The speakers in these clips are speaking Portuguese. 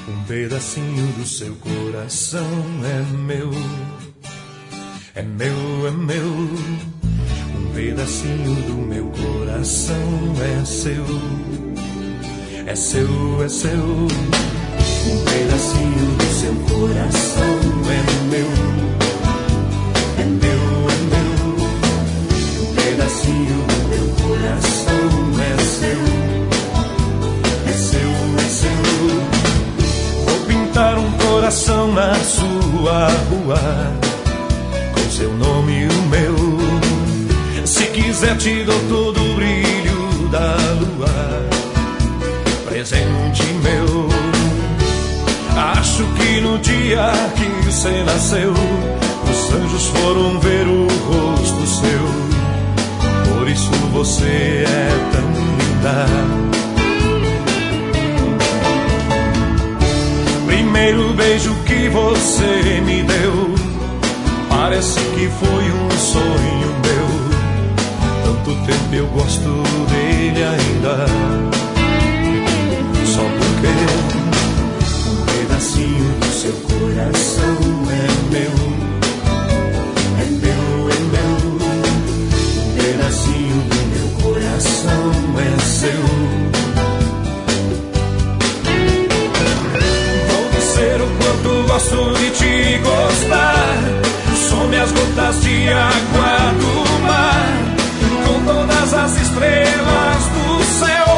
Um pedacinho do seu coração é meu. É meu, é meu. Um pedacinho do meu coração é seu. É seu, é seu. Um pedacinho do seu coração é meu. É meu, é meu. Um pedacinho do meu coração é seu. É seu, é seu. Vou pintar um coração na sua rua, com seu nome e o meu. Se quiser te dou todo o brilho da lua, presente meu. Acho que no dia que você nasceu, os anjos foram ver o rosto seu. Por isso você é tão linda. Primeiro beijo que você me deu, parece que foi um sonho meu. Tanto tempo eu gosto dele ainda. Só porque um pedacinho do seu coração é meu. É meu, é meu. Um pedacinho do meu coração é seu. Vou dizer o quanto gosto de te gostar. Some as gotas de água do mar, com todas as estrelas do céu.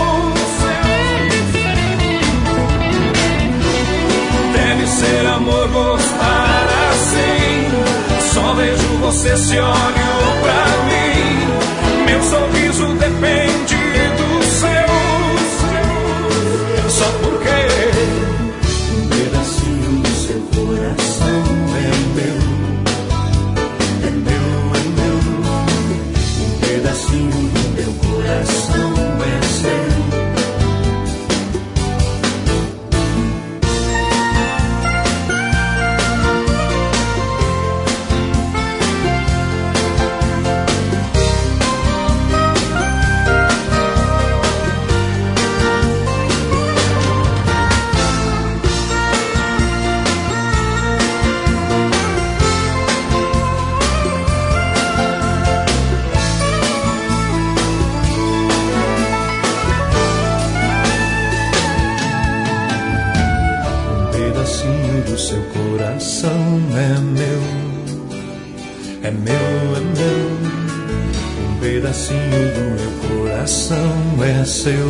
Deve ser amor gostar assim. Só vejo você se olhou pra mim. Meu sorriso depende do seu. Só porque um pedacinho do seu coração é meu. É meu, é meu. Um pedacinho do meu coração é seu. Do seu coração é meu. É meu, é meu. Um pedacinho do meu coração é seu.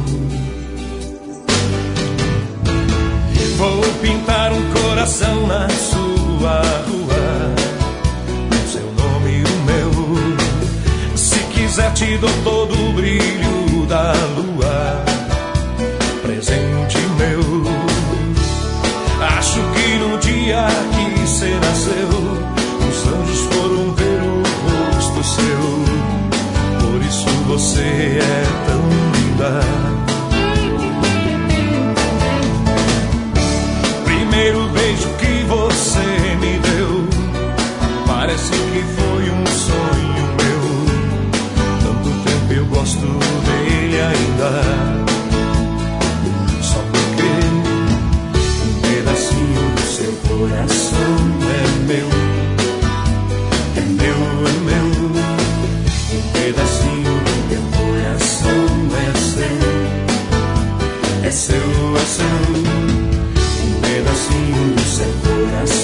Vou pintar um coração na sua rua, com seu nome e o meu. Se quiser te dou todo o brilho da lua, presente meu. Acho que no dia que você nasceu, os anjos foram ver o rosto seu. Por isso você é tão linda. Primeiro beijo que você me deu, parece que foi um sonho meu. Tanto tempo eu gosto dele ainda. Seu coração é meu. É meu, é meu. Um pedacinho do meu coração é seu. É seu, é seu. Um pedacinho do seu coração